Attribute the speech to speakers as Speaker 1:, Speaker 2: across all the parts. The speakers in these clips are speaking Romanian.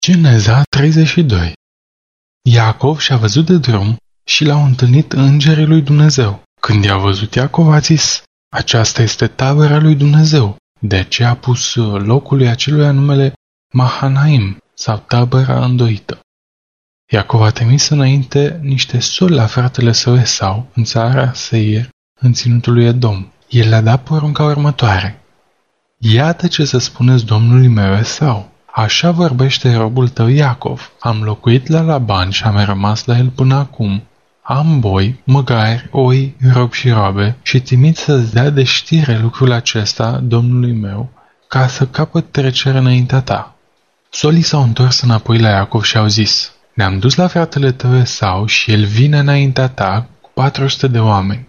Speaker 1: Geneza 32. Iacov și-a văzut de drum și l-au întâlnit îngerii lui Dumnezeu. Când i-a văzut Iacov a zis: aceasta este tabăra lui Dumnezeu. De aceea a pus locului aceluia numele Mahanaim, sau tabăra îndoită. Iacov a trimis înainte niște sori la fratele său Esau, în țara Seir, în ținutul lui Edom. El le-a dat porunca următoare: iată ce să spuneți domnului meu Esau. Așa vorbește robul tău Iacov. Am locuit la Laban și am rămas la el până acum. Am boi, măgari, oi, robi și roabe și trimit să-ți dea de știre lucrul acesta domnului meu, ca să capăt trecere înaintea ta. Solii s-au întors înapoi la Iacov și au zis: ne-am dus la fratele tău Esau și el vine înaintea ta cu 400 de oameni.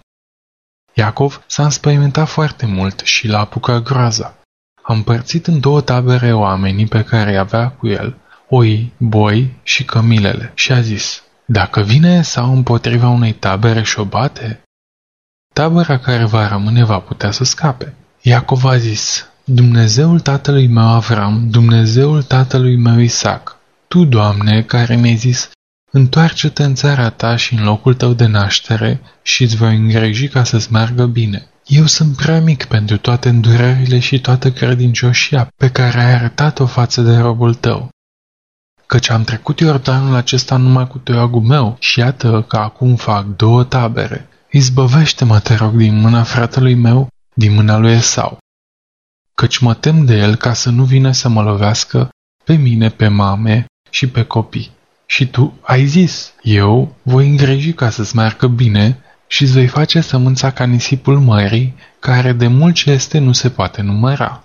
Speaker 1: Iacov s-a înspăimântat foarte mult și l-a apucat groaza. A împărțit în două tabere oamenii pe care îi avea cu el, oi, boi și cămilele, și a zis: dacă vine Esau împotriva unei tabere și o bate, tabăra care va rămâne va putea să scape. Iacov a zis: Dumnezeul tatălui meu Avram, Dumnezeul tatălui meu Isaac, Tu, Doamne, care mi-ai zis: întoarce-te în țara ta și în locul tău de naștere și îți voi îngriji ca să-ți meargă bine. Eu sunt prea mic pentru toate îndurările și toată credincioșia pe care ai arătat-o față de robul tău. Căci am trecut Iordanul acesta numai cu toiagul meu și iată că acum fac două tabere. Izbăvește-mă, te rog, din mâna fratelui meu, din mâna lui Esau. Căci mă tem de el ca să nu vină să mă lovească pe mine, pe mame și pe copii. Și tu ai zis: eu voi îngriji ca să-ți meargă bine și îți vei face sămânța ca nisipul mării, care de mult ce este nu se poate număra.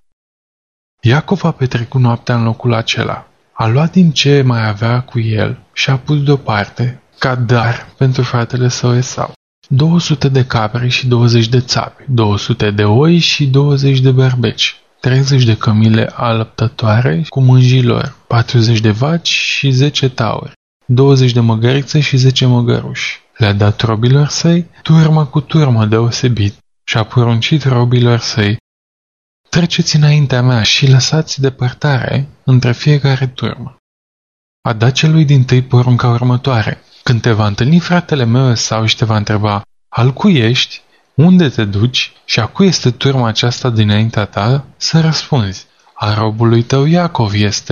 Speaker 1: Iacov a petrecut noaptea în locul acela. A luat din ce mai avea cu el și a pus deoparte, ca dar pentru fratele său Esau, 200 de capre și 20 de țapi, 200 de oi și 20 de berbeci, 30 de cămile alăptătoare cu mânjilor, 40 de vaci și 10 tauri, 20 de măgărițe și 10 măgăruși. Le-a dat robilor săi, turmă cu turmă deosebit, și a poruncit robilor săi: treceți înaintea mea și lăsați depărtare între fiecare turmă. A dat celui dintâi porunca următoare: când te va întâlni fratele meu Esau și te va întreba: al cui ești, unde te duci și a cui este turma aceasta dinaintea ta, să răspunzi: a robului tău Iacov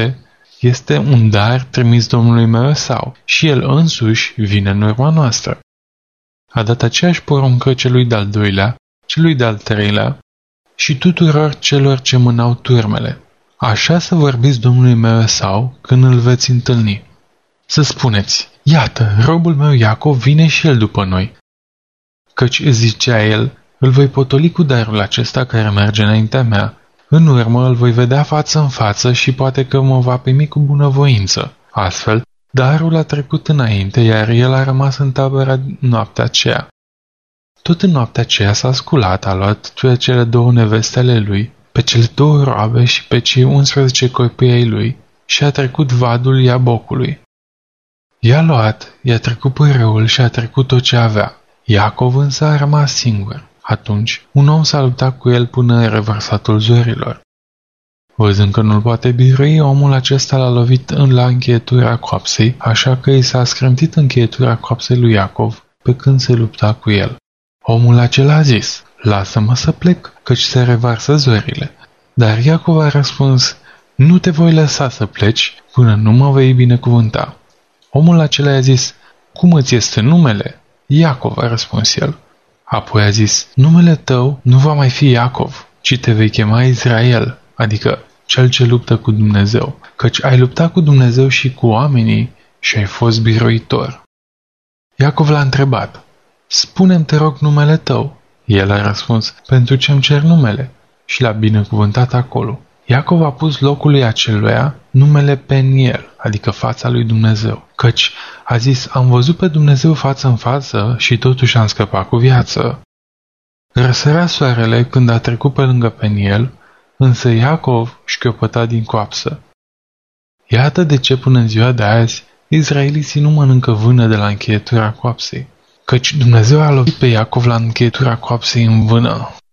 Speaker 1: este un dar trimis domnului meu Esau și el însuși vine în urma noastră. A dat aceeași poruncă celui de-al doilea, celui de-al treilea și tuturor celor ce mânau turmele. Așa să vorbiți domnului meu Esau când îl veți întâlni. Să spuneți: iată, robul meu Iacov vine și el după noi. Căci, zicea el, îl voi potoli cu darul acesta care merge înaintea mea. În urmă îl voi vedea față în față și poate că mă va primi cu bunăvoință. Astfel, darul a trecut înainte, iar el a rămas în tabăra noaptea aceea. Tot în noaptea aceea s-a sculat, a luat pe cele două neveste ale lui, pe cele două roabe și pe cei 11 copii ai lui și a trecut vadul Iabocului. I-a luat, i-a trecut pârâul și a trecut tot ce avea. Iacov însă a rămas singur. Atunci, un om s-a luptat cu el până în revărsatul zorilor. Văzând că nu-l poate birui, omul acesta l-a lovit la încheietura coapsei, așa că i s-a scrântit încheietura coapsei lui Iacov pe când se lupta cu el. Omul acela a zis: lasă-mă să plec, căci se revarsă zorile. Dar Iacov a răspuns: nu te voi lăsa să pleci până nu mă vei binecuvânta. Omul acela a zis: cum îți este numele? Iacov, a răspuns el. Apoi a zis: numele tău nu va mai fi Iacov, ci te vei chema Israel, adică cel ce luptă cu Dumnezeu, căci ai luptat cu Dumnezeu și cu oamenii și ai fost biruitor. Iacov l-a întrebat: spune-mi, te rog, numele tău. El a răspuns: pentru ce îmi cer numele? Și l-a binecuvântat acolo. Iacov a pus locului aceluia numele Peniel, adică fața lui Dumnezeu, căci a zis: am văzut pe Dumnezeu față în față și totuși am scăpat cu viață. Răsărea soarele când a trecut pe lângă Peniel, însă Iacov șchiopăta din coapsă. Iată de ce până în ziua de azi izraeliții nu mănâncă vână de la încheietura coapsei, căci Dumnezeu a lovit pe Iacov la încheietura coapsei în vână.